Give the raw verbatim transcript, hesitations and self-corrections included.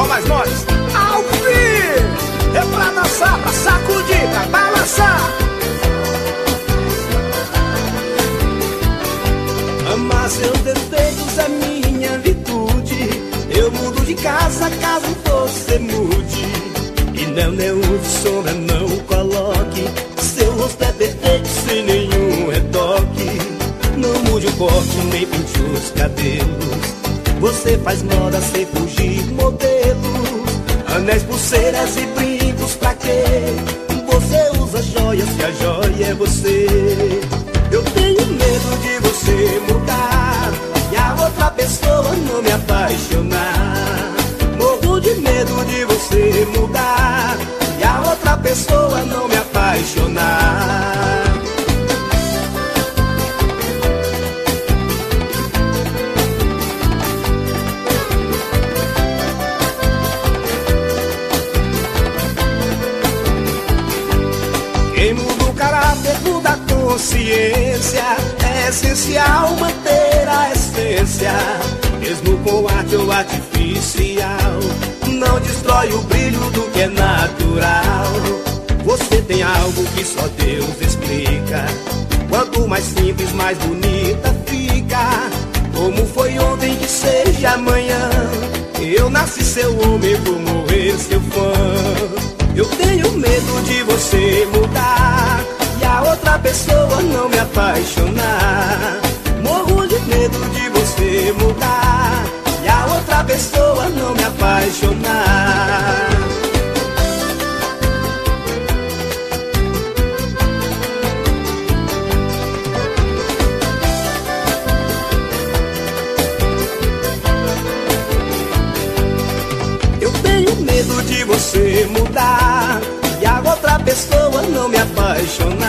forró mais nós. Ao vivo, é pra dançar, pra sacudir, pra balançar. Amar seus defeitos é minha virtude. Eu mudo de casa caso você mude. E não, não use sombra, não coloque. Seu rosto é perfeito sem nenhum retoque. Não mude o corte, nem pinte os cabelos. Você faz moda sem fugir modelo. Anéis, pulseiras e brincos pra quê? Você usa joias que a joia é você. Eu tenho medo de você mudar e a outra pessoa não me apaixonar. Morro de medo de você mudar e a outra pessoa não me apaixonar. Quem muda o caráter muda a consciência. É essencial manter a essência, mesmo com arte ou artificial. Não destrói o brilho do que é natural. Você tem algo que só Deus explica. Quanto mais simples, mais bonita fica. Como foi ontem que seja amanhã. Eu nasci seu homem, vou morrer seu fã. Eu tenho medo de você mudar e a outra pessoa não me apaixonar. Morro de medo de você mudar e a outra pessoa não me apaixonar. Eu tenho medo de você mudar e a outra pessoa não me apaixonar.